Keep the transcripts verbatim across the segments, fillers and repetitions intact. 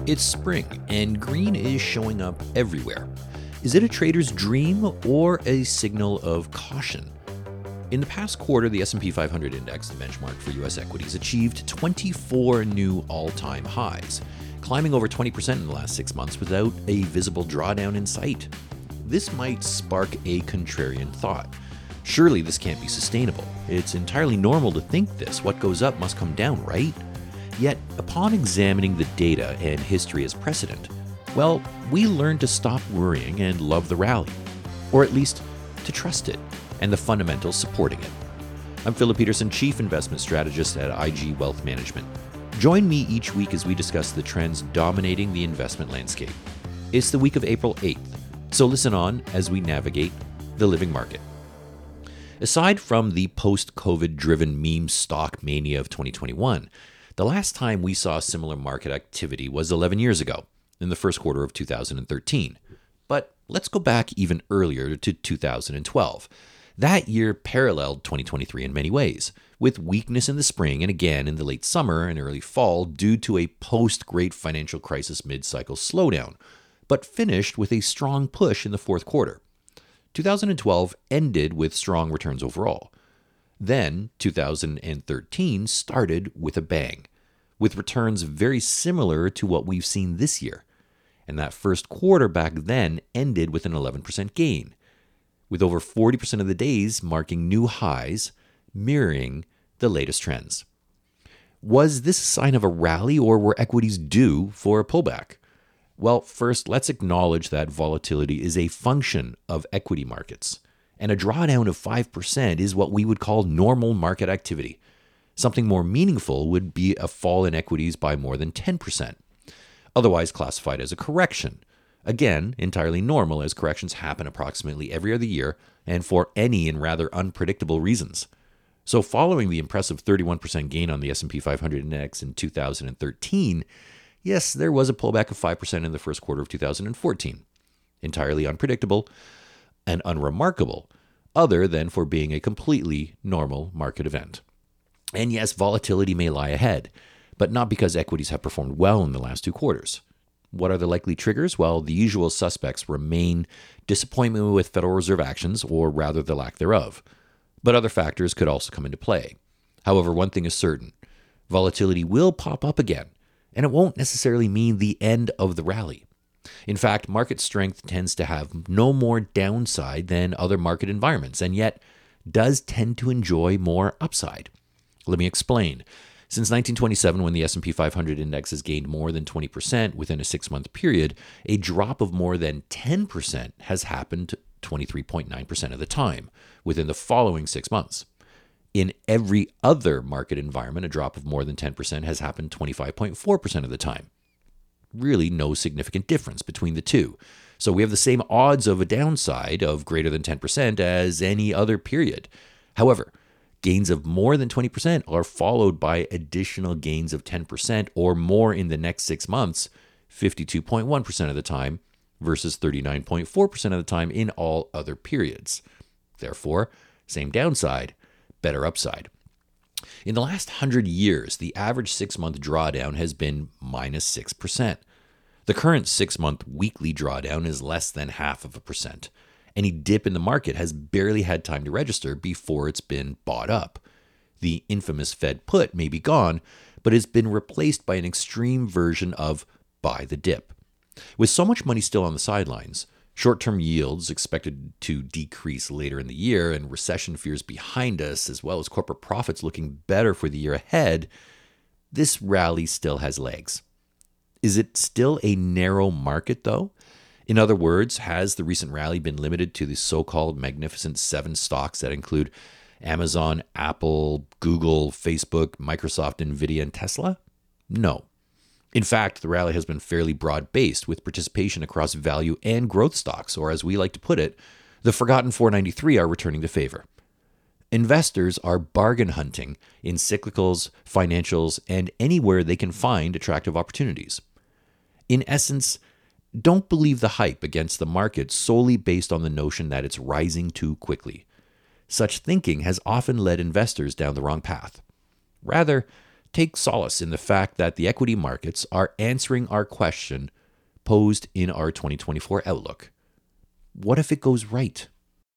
It's spring, and green is showing up everywhere. Is it a trader's dream or a signal of caution? In the past quarter, the S and P five hundred index, the benchmark for U S equities, achieved twenty-four new all-time highs, climbing over twenty percent in the last six months without a visible drawdown in sight. This might spark a contrarian thought. Surely this can't be sustainable. It's entirely normal to think this. What goes up must come down, right? Yet, upon examining the data and history as precedent, well, we learn to stop worrying and love the rally, or at least to trust it and the fundamentals supporting it. I'm Philip Peterson, Chief Investment Strategist at I G Wealth Management. Join me each week as we discuss the trends dominating the investment landscape. It's the week of April eighth, so listen on as we navigate the living market. Aside from the post-COVID driven meme stock mania of twenty twenty-one, the last time we saw similar market activity was eleven years ago, in the first quarter of two thousand thirteen. But let's go back even earlier to two thousand twelve. That year paralleled twenty twenty-three in many ways, with weakness in the spring and again in the late summer and early fall due to a post-Great Financial Crisis mid-cycle slowdown, but finished with a strong push in the fourth quarter. two thousand twelve ended with strong returns overall. Then, two thousand thirteen started with a bang, with returns very similar to what we've seen this year. And that first quarter back then ended with an eleven percent gain, with over forty percent of the days marking new highs, mirroring the latest trends. Was this a sign of a rally, or were equities due for a pullback? Well, first, let's acknowledge that volatility is a function of equity markets, and a drawdown of five percent is what we would call normal market activity. Something more meaningful would be a fall in equities by more than ten percent, otherwise classified as a correction. Again, entirely normal, as corrections happen approximately every other year and for any and rather unpredictable reasons. So following the impressive thirty-one percent gain on the S and P five hundred index in two thousand thirteen, yes, there was a pullback of five percent in the first quarter of two thousand fourteen. Entirely unpredictable and unremarkable, other than for being a completely normal market event. And yes, volatility may lie ahead, but not because equities have performed well in the last two quarters. What are the likely triggers? Well, the usual suspects remain disappointment with Federal Reserve actions, or rather the lack thereof. But other factors could also come into play. However, one thing is certain: volatility will pop up again, and it won't necessarily mean the end of the rally. In fact, market strength tends to have no more downside than other market environments, and yet does tend to enjoy more upside. Let me explain. Since nineteen twenty-seven, when the S and P five hundred index has gained more than twenty percent within a six-month period, a drop of more than ten percent has happened twenty-three point nine percent of the time within the following six months. In every other market environment, a drop of more than ten percent has happened twenty-five point four percent of the time. Really no significant difference between the two. So we have the same odds of a downside of greater than ten percent as any other period. However, gains of more than twenty percent are followed by additional gains of ten percent or more in the next six months, fifty-two point one percent of the time versus thirty-nine point four percent of the time in all other periods. Therefore, same downside, better upside. In the last one hundred years, the average six-month drawdown has been minus six percent. The current six-month weekly drawdown is less than half of a percent. Any dip in the market has barely had time to register before it's been bought up. The infamous Fed put may be gone, but it's been replaced by an extreme version of buy the dip. With so much money still on the sidelines, short-term yields expected to decrease later in the year, and recession fears behind us, as well as corporate profits looking better for the year ahead, this rally still has legs. Is it still a narrow market, though? In other words, has the recent rally been limited to the so-called Magnificent Seven stocks that include Amazon, Apple, Google, Facebook, Microsoft, Nvidia, and Tesla? No. In fact, the rally has been fairly broad-based, with participation across value and growth stocks, or as we like to put it, the forgotten four ninety-three are returning to favor. Investors are bargain hunting in cyclicals, financials, and anywhere they can find attractive opportunities. In essence, don't believe the hype against the market solely based on the notion that it's rising too quickly. Such thinking has often led investors down the wrong path. Rather, take solace in the fact that the equity markets are answering our question posed in our twenty twenty-four outlook. What if it goes right?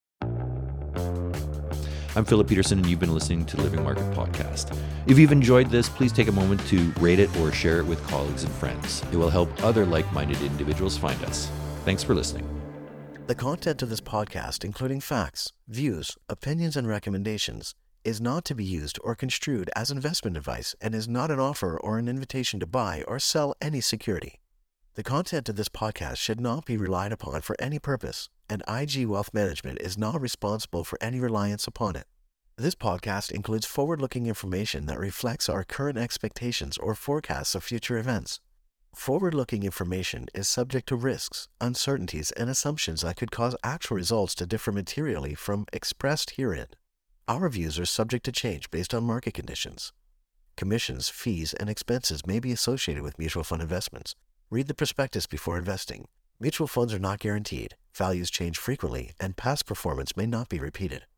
I'm Philip Peterson, and you've been listening to the Living Market Podcast. If you've enjoyed this, please take a moment to rate it or share it with colleagues and friends. It will help other like-minded individuals find us. Thanks for listening. The content of this podcast, including facts, views, opinions, and recommendations, is not to be used or construed as investment advice and is not an offer or an invitation to buy or sell any security. The content of this podcast should not be relied upon for any purpose, and I G Wealth Management is not responsible for any reliance upon it. This podcast includes forward-looking information that reflects our current expectations or forecasts of future events. Forward-looking information is subject to risks, uncertainties, and assumptions that could cause actual results to differ materially from expressed herein. Our views are subject to change based on market conditions. Commissions, fees, and expenses may be associated with mutual fund investments. Read the prospectus before investing. Mutual funds are not guaranteed, values change frequently, and past performance may not be repeated.